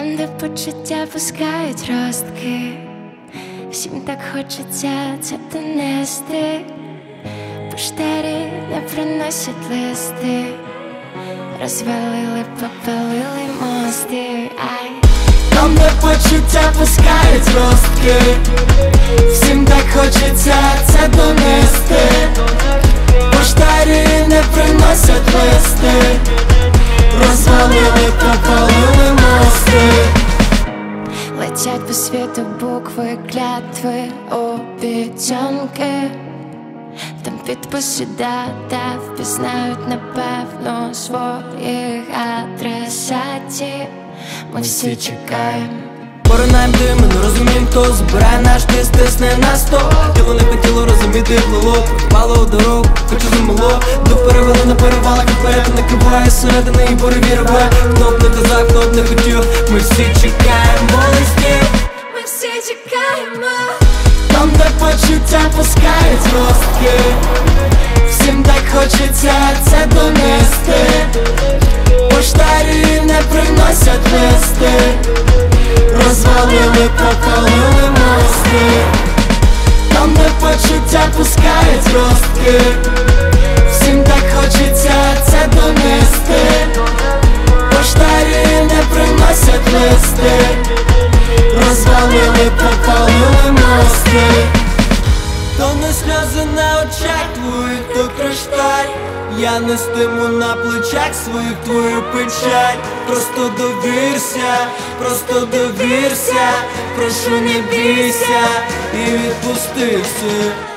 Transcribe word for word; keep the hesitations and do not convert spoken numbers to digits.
Там, де почуття пускають ростки, всім так хочеться це донести. Поштарі не приносять листи, розвалили, попалили мости. Ай. Там, де почуття пускають ростки, всім так хочеться це донести. Поштарі не приносять листи, розвалили, попалили мости. Летять по світу букви, клятви, обіцянки. Там підписи, дата, впізнають напевно своїх адресатів. Ми всі чекаємо. Поринаєм дим, ми не розуміємо, хто збирає наш тиск, тисне на сто. Тіло не хотіло розуміти, плило, пропало у дорогу, хоча замило. До перевели на перевалах, і вперед не киває середини і буреві рве. Хто б не казав, хто б не хотів, ми всі чекаємо листів. Ми всі чекаємо. Там, де почуття пускають ростки, всім так хочеться це донести. Поштарі не приносять листи, розвалили, попалили мости. Там, де почуття пускають ростки, всім так хочеться це донести. Поштарі не приносять листи, розвалили, попалили мости. То не сльози на очах твоїх, то кришталь. Я нестиму на плечах своїх твою печаль. Просто довірся, просто довірся, прошу не бійся і відпусти все.